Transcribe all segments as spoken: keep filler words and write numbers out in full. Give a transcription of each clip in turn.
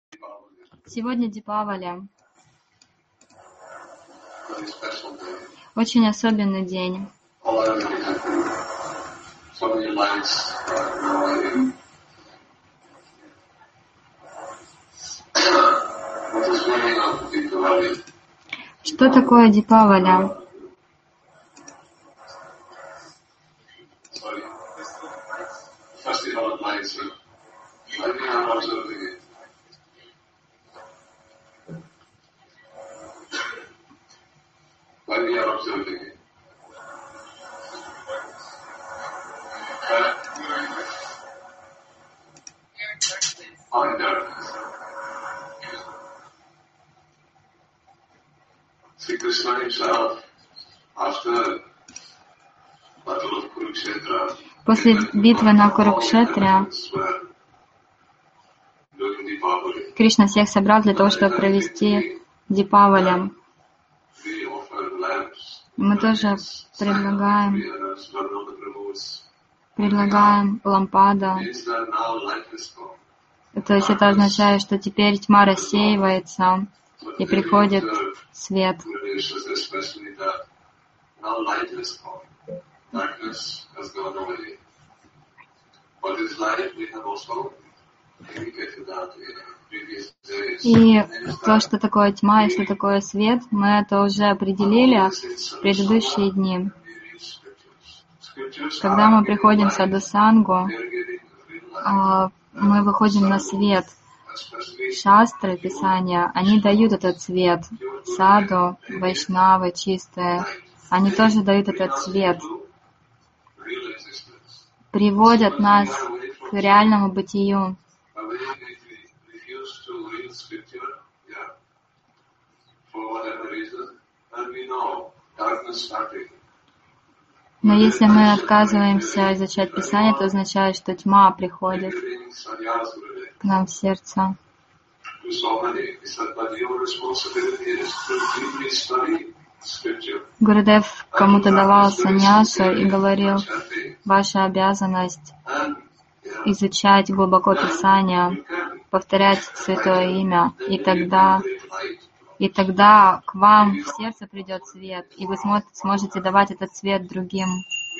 Сегодня Дипавали. Очень особенный день. Что такое Дипавали? После битвы на Курукшетре Кришна всех собрал для того, чтобы провести Дипавали. Мы тоже предлагаем, предлагаем лампада. То есть это означает, что теперь тьма рассеивается и приходит свет. И то, что такое тьма и что такое свет, мы это уже определили в предыдущие дни. Когда мы приходим в садхусангу, мы выходим на свет. Шастры, Писания, они дают этот свет. Саду, вайшнавы, чистые, они тоже дают этот свет. Приводят нас к реальному бытию. Но если мы отказываемся изучать Писание, это означает, что тьма приходит к нам в сердце. Гурудев кому-то давал саньясу и говорил: ваша обязанность изучать глубоко Писание, повторять святое имя, и тогда, и тогда к вам в сердце придет свет, и вы сможете давать этот свет другим.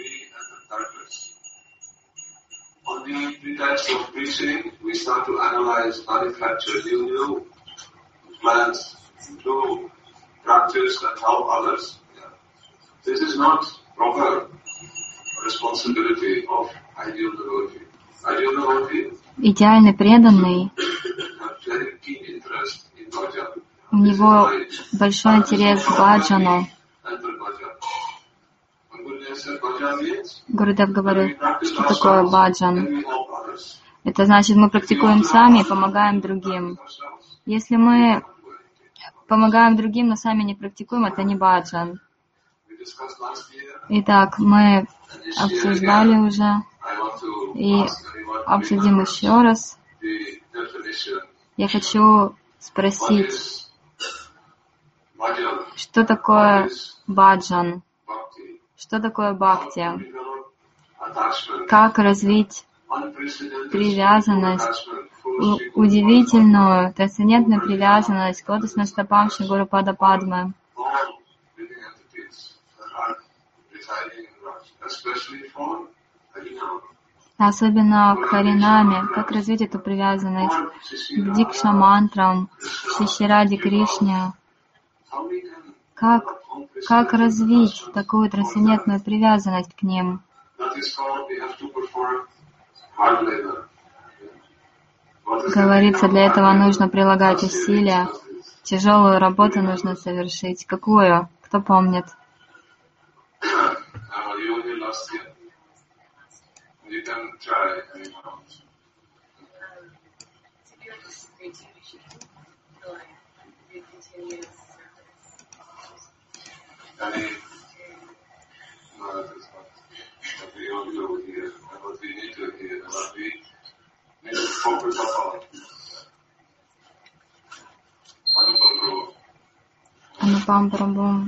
Идеальный преданный, у него большой интерес к баджану. Гурудев говорит, что такое баджан. Это значит, мы практикуем сами и помогаем другим. Если мы помогаем другим, но сами не практикуем, это не баджан. Итак, мы обсуждали уже и обсудим еще раз. Я хочу спросить, что такое баджан? Что такое бхакти? Как развить привязанность, удивительную, трансцендентную привязанность к лотосным стопам Шри Гурупада Падмы? Особенно к Харинаме, как развить эту привязанность к Дикша мантрам, Шиширади Кришне. Как, как развить такую трансцендентную привязанность к ним? Говорится, для этого нужно прилагать усилия, тяжелую работу нужно совершить. Какую? Кто помнит? Анупам Прабху.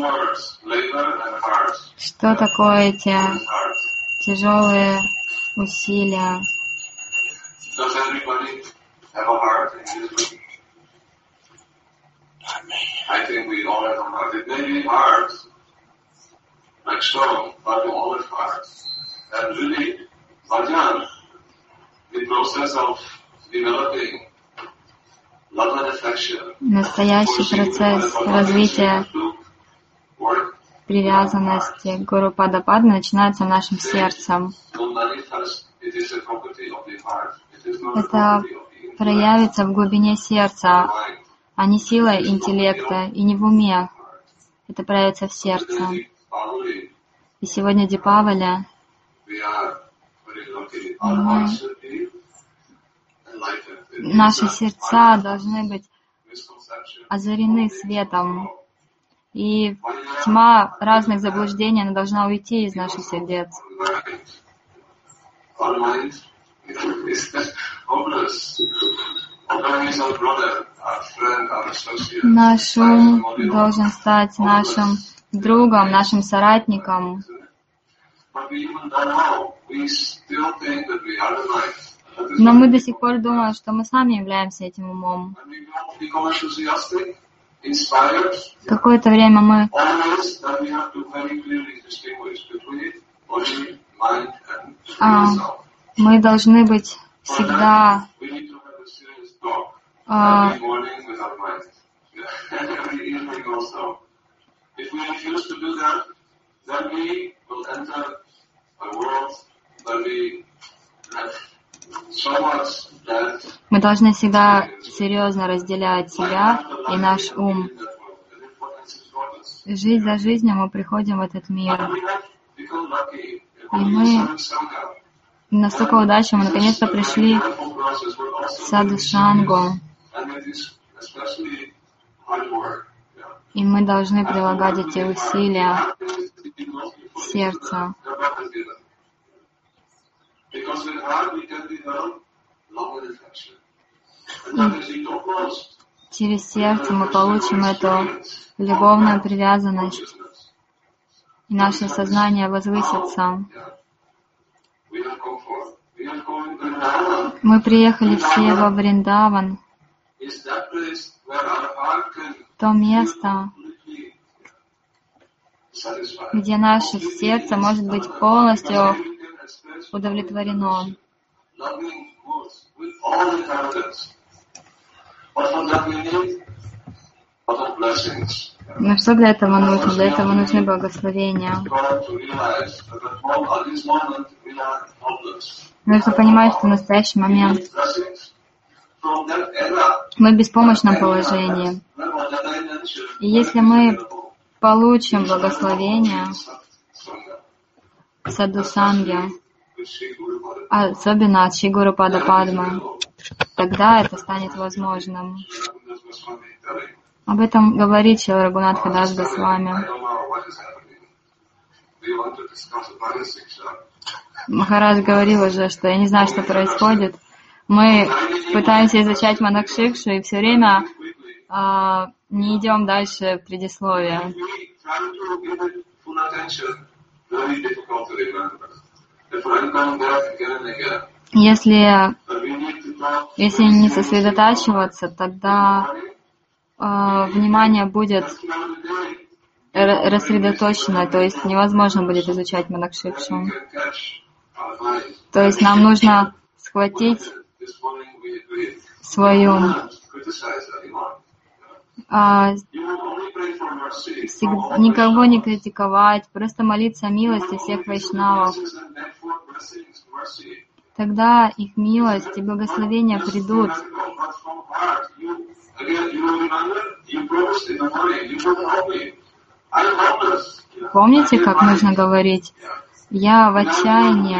Что такое эти тяжелые усилия? Настоящий процесс развития привязанности к Гуру Падападме начинается нашим сердцем. Это проявится в глубине сердца, а не силой интеллекта и не в уме. Это проявится в сердце. И сегодня Дипавали, мы, наши сердца должны быть озарены светом, и тьма разных заблуждений, она должна уйти из наших сердец. Наш ум должен стать нашим другом, нашим соратником. Но мы до сих пор думаем, что мы сами являемся этим умом. Какое-то время мы а, мы должны быть всегда а, мы должны всегда серьезно разделять себя и наш ум. Жизнь за жизнью мы приходим в этот мир. И мы настолько удачно, мы наконец-то пришли в саду-сангу. И мы должны прилагать эти усилия в сердце. И через сердце мы получим эту любовную привязанность, и наше сознание возвысится. Мы приехали все во Вриндаван, то место, где наше сердце может быть полностью удовлетворено. Но что для этого нужно? Для этого нужны благословения. Нужно понимать, что в настоящий момент мы в беспомощном положении. И если мы получим благословение в саду-санге, особенно от Шри Гуру Падападмы, тогда это станет возможным. Об этом говорит Шрила Рагунатха Дас Госвами. Махарадж говорил уже, что я не знаю, что происходит. Мы пытаемся изучать Манакшикшу и все время э, не идем дальше в предисловие. Если, если не сосредотачиваться, тогда э, внимание будет рассредоточено, то есть невозможно будет изучать Манакшикшу. То есть нам нужно схватить свою, а, всегда, никого не критиковать, просто молиться о милости всех вайшнавов. Тогда их милость и благословения придут. Помните, как нужно говорить? Я в отчаянии.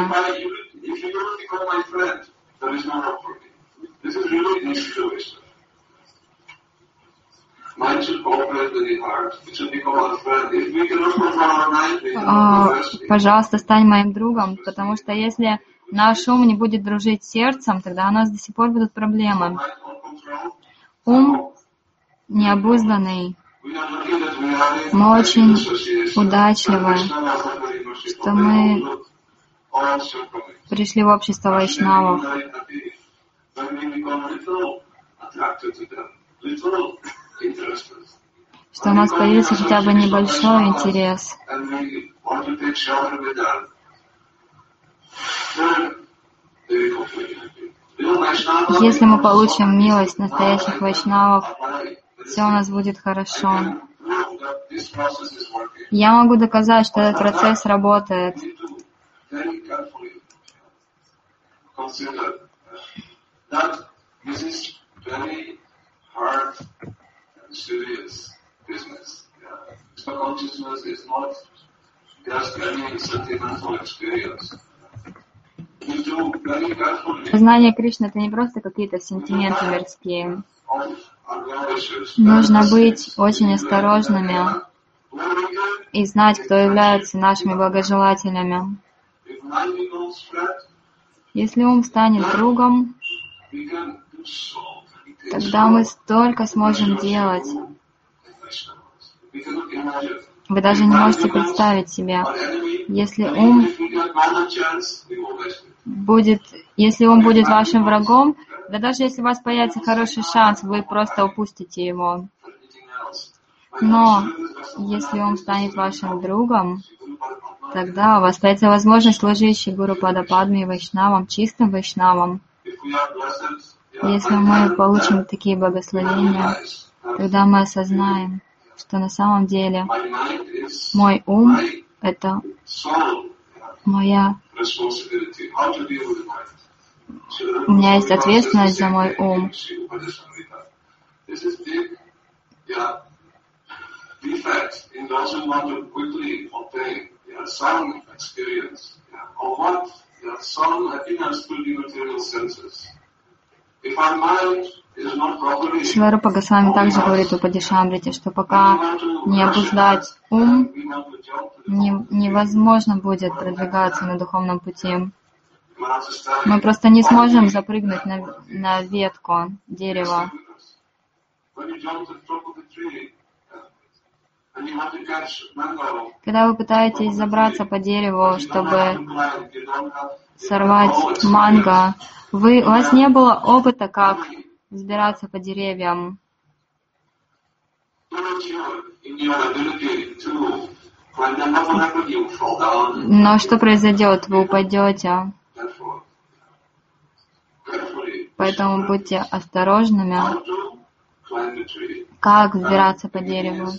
О, пожалуйста, стань моим другом, потому что если наш ум не будет дружить с сердцем, тогда у нас до сих пор будут проблемы. Ум необузданный. Мы очень удачливы, что мы пришли в общество вайшнавов, что у нас появился хотя бы небольшой интерес. Если мы получим милость настоящих вайшнавов, все у нас будет хорошо. Я могу доказать, что этот процесс работает. Познание Кришны — это не просто какие-то сентименты мирские. Нужно быть очень осторожными и знать, кто является нашими благожелателями. Если ум станет другом, тогда мы столько сможем делать. Вы даже не можете представить себе, если ум будет, если ум будет вашим врагом, да даже если у вас появится хороший шанс, вы просто упустите его. Но если ум станет вашим другом, тогда у вас появится возможность служить Гуру Падападме и Вайшнавам, чистым Вайшнавам. Если мы получим такие благословения, тогда мы осознаем, что на самом деле мой ум — это моя... У меня есть ответственность за мой ум. Шрила Рупа Госвами также говорит в Упадишамрите, что пока не обуздать ум, не, невозможно будет продвигаться на духовном пути. Мы просто не сможем запрыгнуть на, на ветку дерева. Когда вы пытаетесь забраться по дереву, чтобы сорвать манго, вы, у вас не было опыта, как взбираться по деревьям. Но что произойдет? Вы упадете. Поэтому будьте осторожными. Как взбираться по дереву?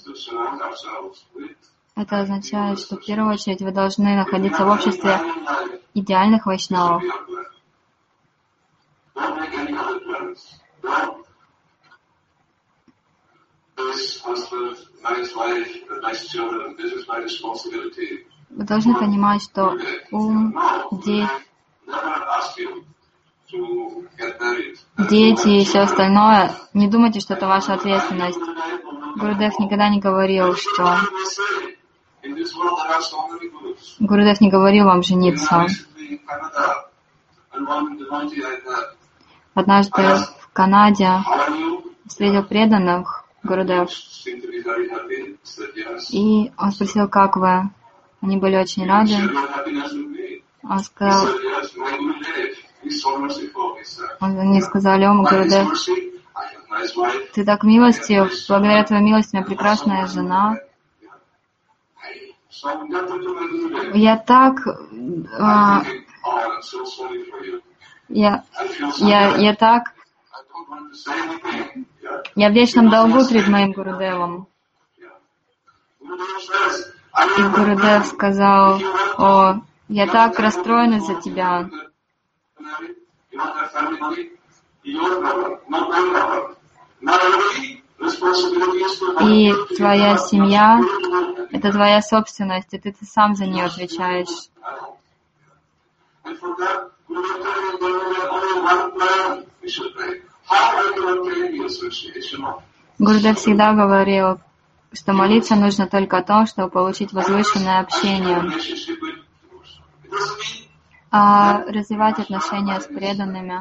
Это означает, что в первую очередь вы должны находиться в обществе идеальных вайшнавов. Вы должны понимать, что ум, дети, дети и все остальное, не думайте, что это ваша ответственность. Гурудев никогда не говорил, что... Гурудев не говорил вам жениться. Однажды в Канаде встретил преданных Гурудев, и он спросил, как вы? Они были очень рады. Он сказал, они сказали: о, Гурудев, ты так милостив, благодаря твоей милости у меня прекрасная жена. Я так... А, я, я, я так... Я в вечном долгу перед моим Гурудевом. И Гурудев сказал: о, я так расстроен из-за тебя. И твоя семья — это твоя собственность, и ты, ты сам за нее отвечаешь. Гурудев всегда говорил, что молиться нужно только о том, чтобы получить возвышенное общение, а развивать отношения с преданными.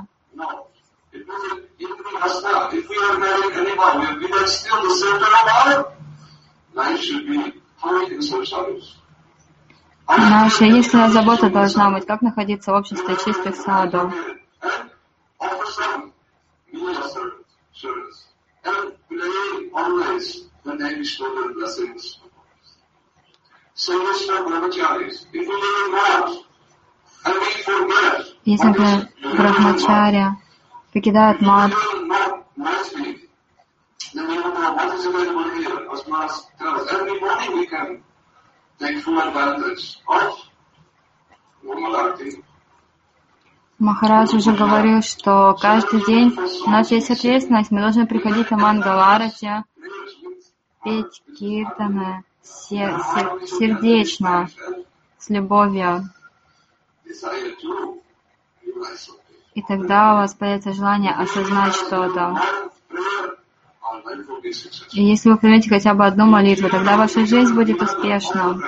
Наша единственная забота должна быть, как находиться в обществе чистых саду. Если, например, брахмачарья покидают мат, Махарадж уже говорил, что каждый день у нас есть ответственность, мы должны приходить на Мангаларати, петь киртаны сердечно, с любовью. И тогда у вас появится желание осознать что-то. И если вы примете хотя бы одну молитву, тогда ваша жизнь будет успешна.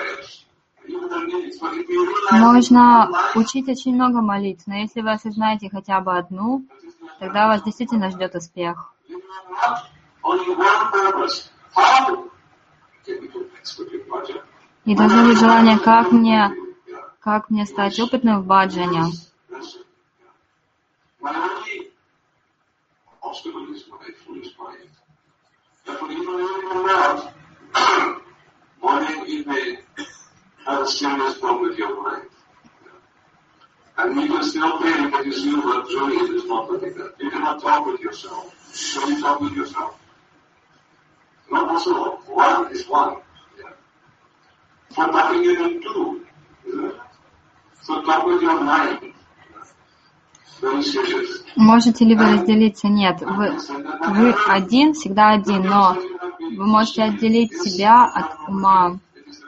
Можно учить очень много молитв, но если вы осознаете хотя бы одну, тогда вас действительно ждет успех. И должно быть желание, как мне, как мне стать опытным в баджане. Have a serious problem with your mind. And you can still pray because you love joy, it is not like that. You cannot talk with yourself. Can you talk with yourself? Not possible. One is one. Yeah. For talking you need two. Yeah. So talk with your mind. Very serious. Можете ли вы разделиться? Нет. Вы, вы один, всегда один, но вы можете отделить себя от ума.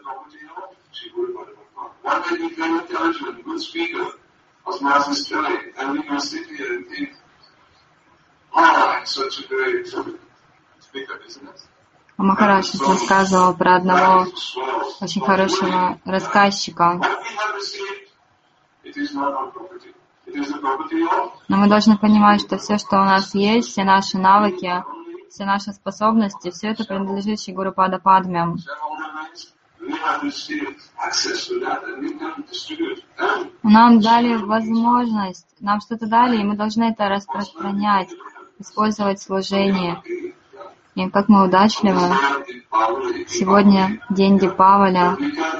One day be very intelligent, good speaker, as Master is telling, and we can sit here and think, oh, I'm such a great speaker, isn't it? Махарадж рассказывал про одного очень хорошего рассказчика. Но мы должны понимать, что все, что у нас есть, все наши навыки, все наши способности, все это принадлежит Шри Гурупада Падме. Нам дали возможность, нам что-то дали, и мы должны это распространять, использовать в служении. И как мы удачливы. Сегодня день Дипаваля.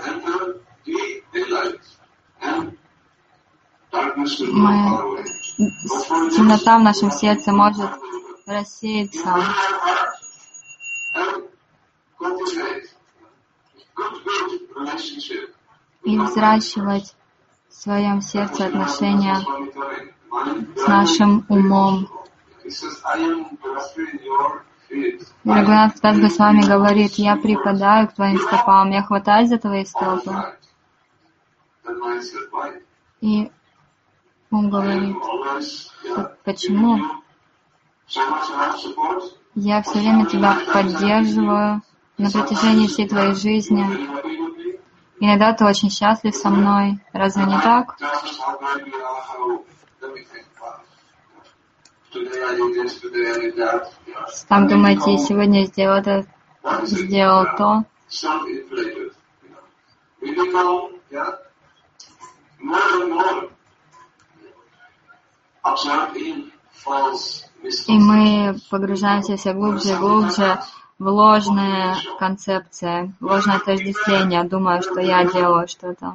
Мы... Темнота в нашем сердце может рассеяться. И взращивать в своем сердце отношения с нашим умом. Рагунат Дас Госвами говорит, я припадаю к твоим стопам, я хватаюсь за твои стопы. И ум говорит, почему я все время тебя поддерживаю на протяжении всей твоей жизни. Иногда ты очень счастлив со мной. Разве не так? Там думаете, сегодня я сделал это, сделал то. И мы погружаемся все глубже и глубже в ложные концепции, в ложное отождествление, думая, что я делаю что-то.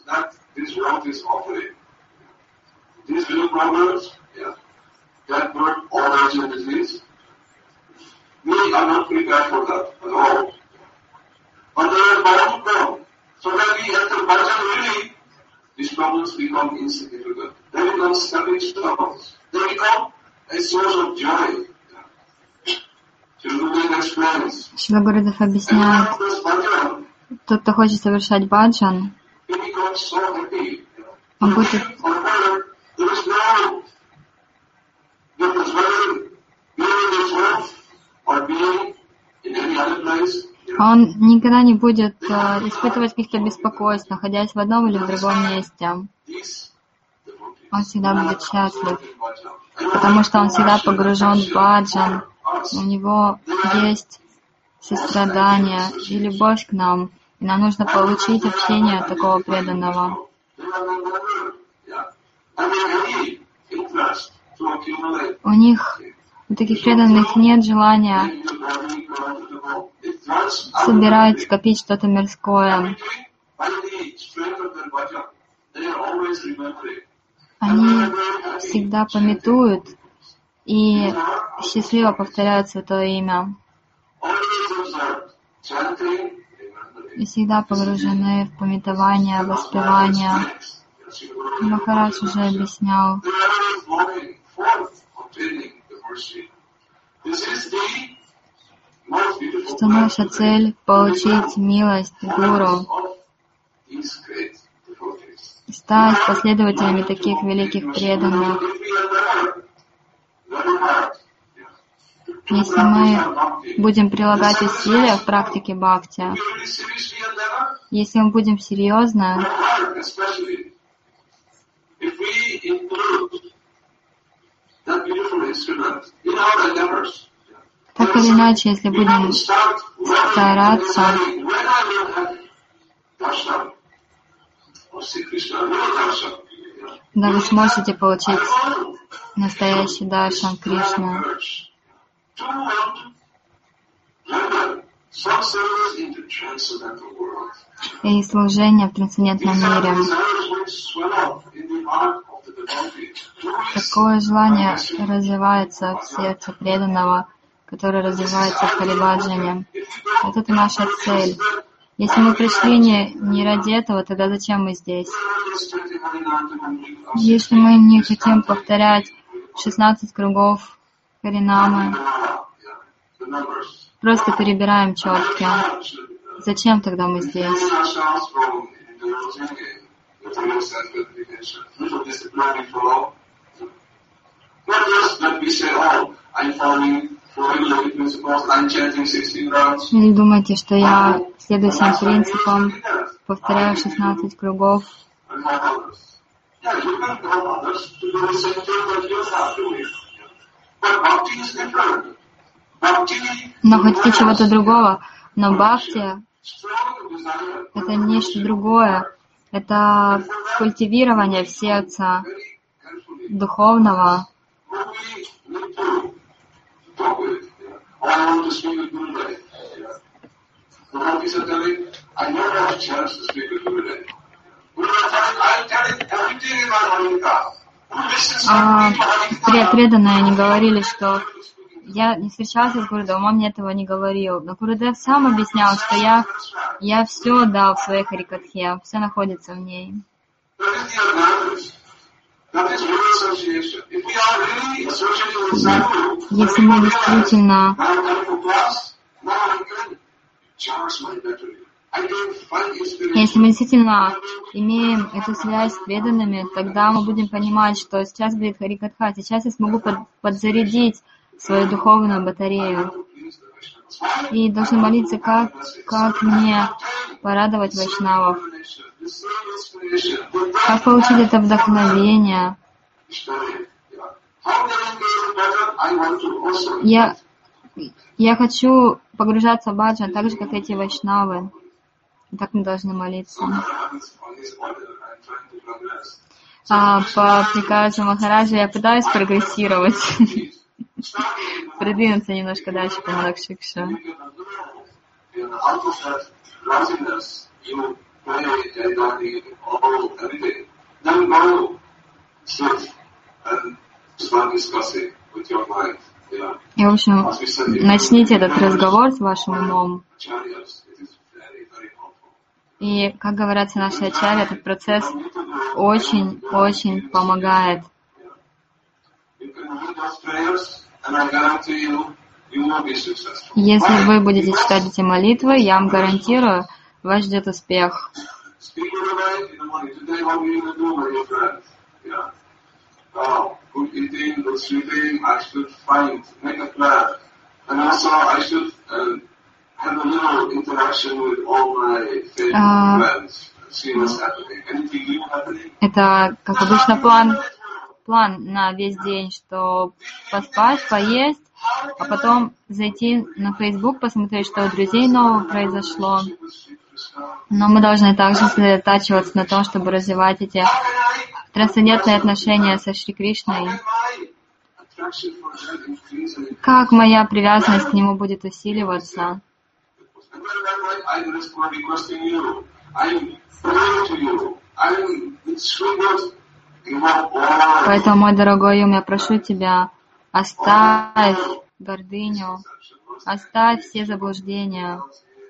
Шрила Гурудев объясняет, тот, кто хочет совершать баджан, он будет он никогда не будет э, испытывать каких-то беспокойств, находясь в одном или в другом месте. Он всегда будет счастлив, потому что он всегда погружен в баджан. У него есть сострадание и любовь к нам, и нам нужно получить общение от такого преданного. У них У таких преданных нет желания собирать, копить что-то мирское. Они всегда памятуют и счастливо повторяют Святое Имя. И всегда погружены в памятование, воспевание. Махарадж уже объяснял, что наша цель — получить милость Гуру, стать последователями таких великих преданных. Если мы будем прилагать усилия в практике бхакти, если мы будем серьезно, так или иначе, если будем стараться, да, вы сможете получить настоящий даршан Кришны. И служение в трансцендентном мире. Такое желание развивается в сердце преданного, которое развивается в Хариваджане. Вот это наша цель. Если мы пришли не, не ради этого, тогда зачем мы здесь? Если мы не хотим повторять шестнадцать кругов Харинамы, просто перебираем четки, зачем тогда мы здесь? Не думайте, что я следую всем принципам, повторяю шестнадцать кругов. Но хотите чего-то другого. Но бхакти — это нечто другое. Это культивирование в сердце духовного. А преданные они говорили, что я не встречался с Гурудевом, он мне этого не говорил. Но Гурудев сам объяснял, что я, я все дал в своей Харикатхе, все находится в ней. Если мы действительно Если мы действительно имеем эту связь с преданными, тогда мы будем понимать, что сейчас будет Харикатха, сейчас я смогу под, подзарядить свою духовную батарею. И должны молиться, как, как мне порадовать вайшнавов, как получить это вдохновение. Я, я хочу погружаться в баджан так же, как эти вайшнавы. И так мы должны молиться. А по приказу Махараджа я пытаюсь прогрессировать, продвинуться немножко дальше по Мадакшикше. И, в общем, начните этот разговор с вашим умом. И, как говорят наши ачарьи, этот процесс очень-очень помогает. Если вы будете читать эти молитвы, я вам гарантирую, вас ждет успех. А, это, как обычно, план, план на весь день, что поспать, поесть, а потом зайти на Facebook, посмотреть, что у друзей нового произошло. Но мы должны также сосредотачиваться на том, чтобы развивать эти трансцендентные отношения со Шри Кришной. как моя привязанность к нему будет усиливаться. Поэтому, мой дорогой ум, я прошу тебя, оставь гордыню, оставь все заблуждения.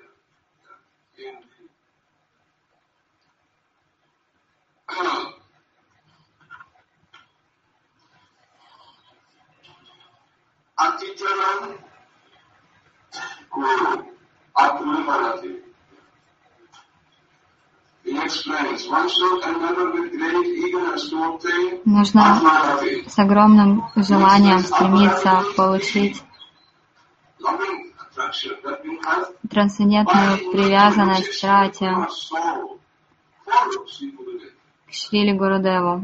Нужно с огромным желанием стремиться получить трансцендентную привязанность к Рате, к Шриле Гурудеву.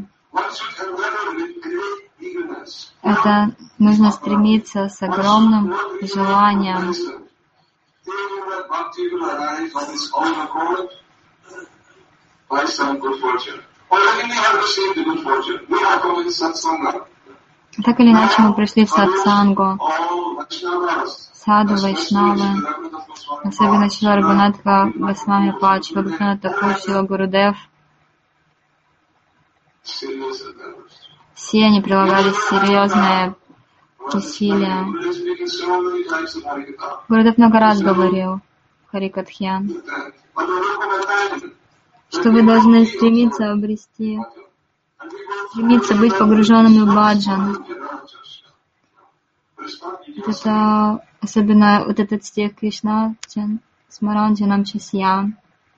Это нужно стремиться с огромным желанием. Так или иначе мы пришли в сатсангу. Саду, вайшнавы, особенно Шрила Рагунатха Госвами Пад, Шрила Бхактивинода Тхакур, Шрила Гурудев. Все они прилагали серьезные усилия. Гурудев много раз говорил в Харикатхе, что вы должны стремиться обрести, стремиться быть погруженным в баджан. Это особенно вот этот стих Кришна Смаранджанам Часья.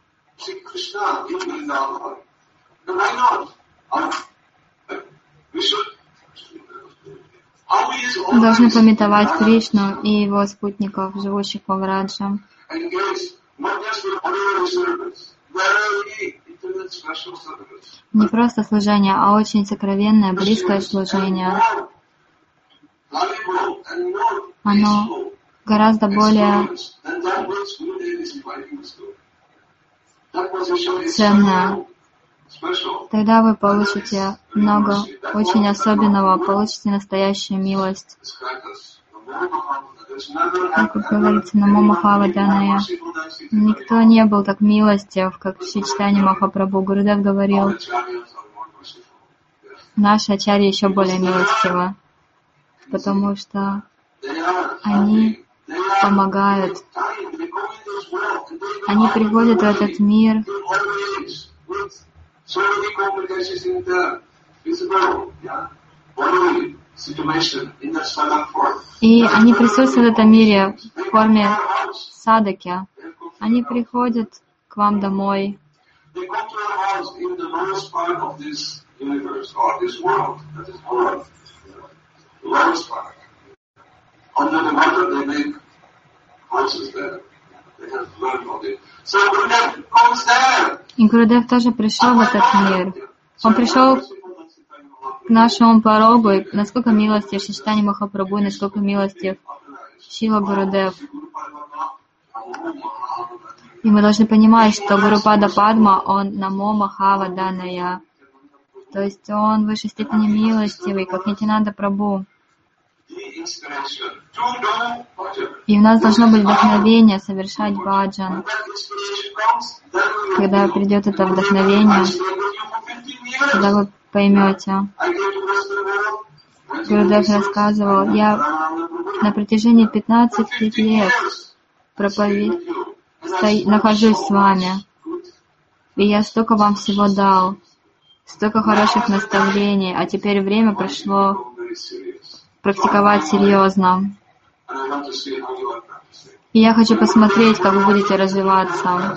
Мы должны памятовать Кришну и его спутников, живущих во Враджа. Не просто служение, а очень сокровенное, близкое служение. Оно гораздо более ценное. Тогда вы получите много очень особенного, получите настоящую милость. Как говорится, Намо Махаваданaya. Никто не был так милостив, как Шри Чайтанья Махапрабху. Гурудев говорил, наши ачарьи еще более милостивы, потому что они помогают. Они приходят в этот мир и они присутствуют в этом мире в форме садаки. Они приходят к вам домой. И Гурудев тоже пришел в этот мир. Он пришел к нашему порогу, и насколько милостив Шри Чайтанья Махапрабху, и насколько милостив Шрила Гурудев. И мы должны понимать, что Гурупада Падма, он Намо Махаваданaya. То есть он в высшей степени милостивый, как Нитянанда Прабху. И у нас должно быть вдохновение совершать баджан. Когда придет это вдохновение, тогда вы поймете. Гурудев рассказывал, я на протяжении пятнадцати лет проповедь сто... нахожусь с вами, и я столько вам всего дал, столько хороших наставлений, а теперь время пришло практиковать серьезно. И я хочу посмотреть, как вы будете развиваться.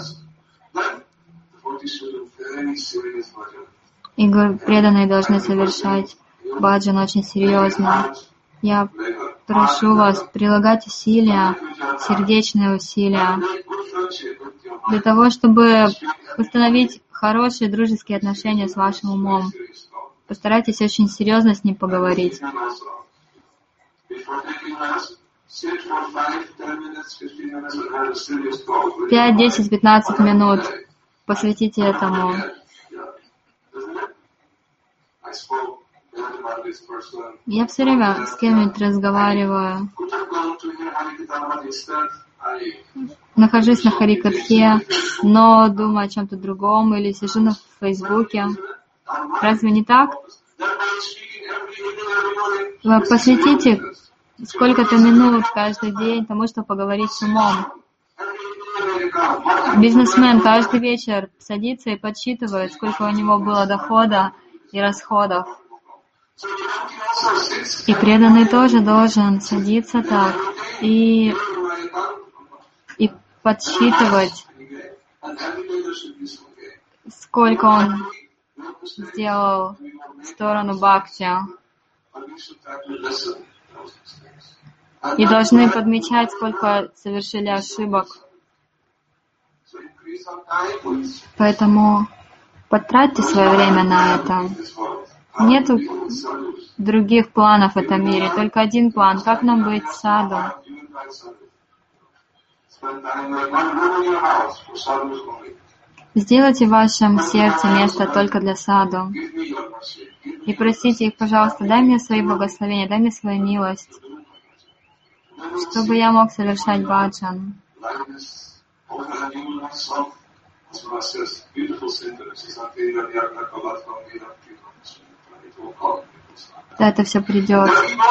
И преданные должны совершать баджан очень серьезно. Я прошу вас прилагать усилия, сердечные усилия, для того, чтобы установить хорошие дружеские отношения с вашим умом. Постарайтесь очень серьезно с ним поговорить. Пять, десять, пятнадцать минут посвятите этому. Я все время с кем-нибудь разговариваю, нахожусь на Харикатхе, но думаю о чем-то другом или сижу на Фейсбуке. Разве не так? Вы посвятите сколько-то минут каждый день тому, чтобы поговорить с умом. Бизнесмен каждый вечер садится и подсчитывает, сколько у него было дохода и расходов. И преданный тоже должен садиться так и, и подсчитывать, сколько он сделал в сторону бхакти. И должны подмечать, сколько совершили ошибок. Поэтому потратьте свое время на это. Нету других планов в этом мире, только один план. Как нам быть саду? Сделайте в вашем сердце место только для саду. И просите их, пожалуйста, дай мне свои благословения, дай мне свою милость, чтобы я мог совершать баджан. Да, это все придет.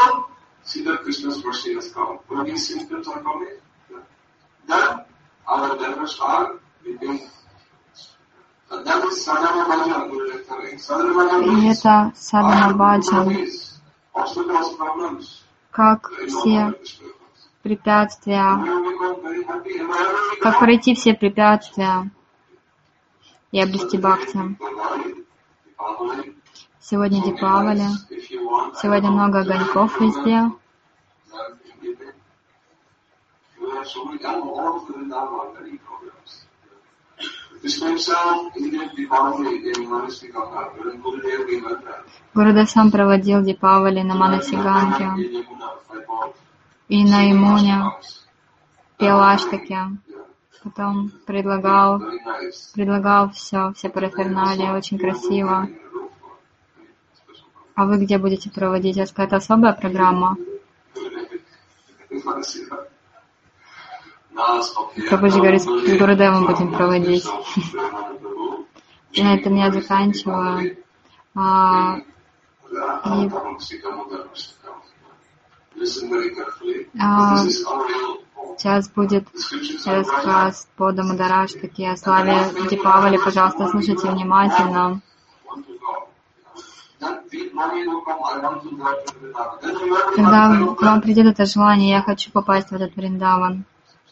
И это садхана баджан. Как все препятствия, как пройти все препятствия и обрести бхакти. Сегодня Дипавали, сегодня много огоньков везде. Гурудев сам проводил Дипавали на Манасиганке и на Ямуне, пел аштаки, потом предлагал, предлагал все, все параферналии, очень красиво. А вы где будете проводить? Это какая-то особая программа? Прабхуджи говорит, с Гурудевом будем проводить. И на этом я заканчиваю. А, и, а, сейчас будет рассказ по Дамодараштаке о славе Дипавали. Пожалуйста, слушайте внимательно. Когда к вам придет это желание, я хочу попасть в этот Вриндаван.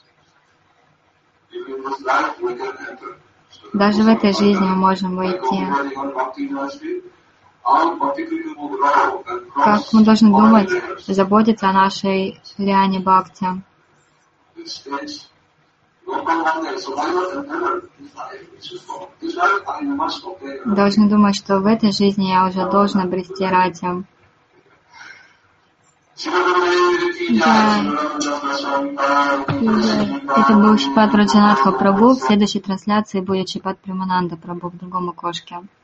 Даже в этой жизни мы можем войти. Как мы должны думать, заботиться о нашей Лиане Бхакти. Должны думать, что в этой жизни я уже должен обрести Рати. Да. Это был Шрипад Раджанатха Прабху. В следующей трансляции будет Шрипад Премананда Прабху в другом окошке.